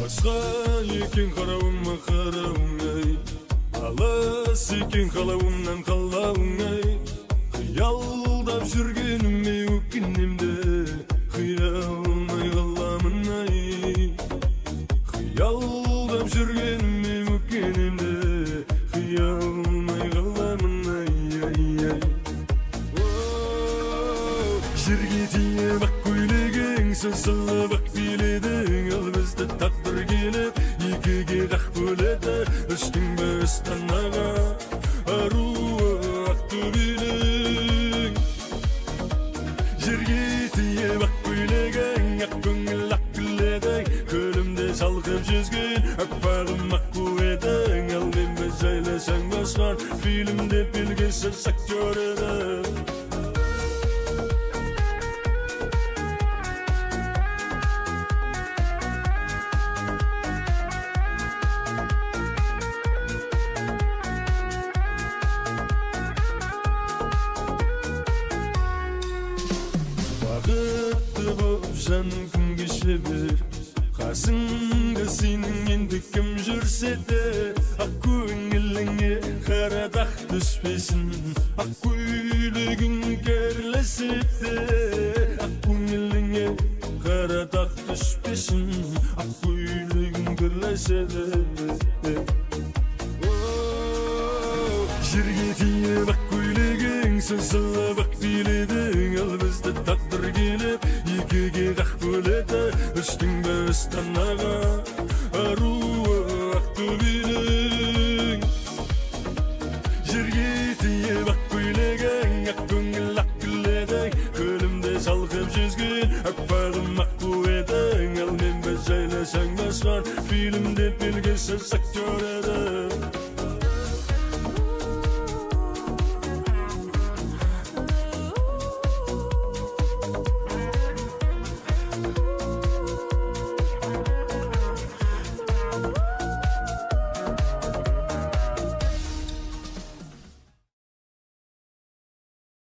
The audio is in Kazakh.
Басқа екен қарауыма қарауыңай, алыс екен қалауымнан қалауыңай. Қиялдап жүргеніме өкінемді, қия алмай қаламын ай. Қиялдап жүргеніме өкінемді, қия алмай қаламын ай. Жерге тиіп ақ көйлегің, сызылып ақ биледің, ал бізді тағдыр келіп екіге қақ бөледі. Үштің бе Астанаға аруы Ақтөбелің. Жерге тиіп ақ көйлегің, ақ көңіл ақ гүледің, көлімде шалқып жүзген аппағым аққу едің. Ал мен бе жайласаң басқан фильмде белгісіз актер едім. Бақытты боп жаным күн кеше бер, қасыңда сенің енді кім жүрсе де. Ақ көңіліңе қара дақ түспесін, ақ көйлегің керлесе де. Ақ көңіліңе қара дақ түспесін, ақ көйлегің керлесе де. Жерге тиіп ақ көйлегің, сызылып ақ биледің, ал бізді тағдыр келіп екіге қақ бөледі. Үштің бе Астанаға аруы Ақтөбелің. Жерге тиіп ақ көйлегің, ақ көңіл ақ гүледің, көлімде шалқып жүзген аппағым аққу едің. Ал мен бе жайласаң басқан фильмде белгісіз актер едім.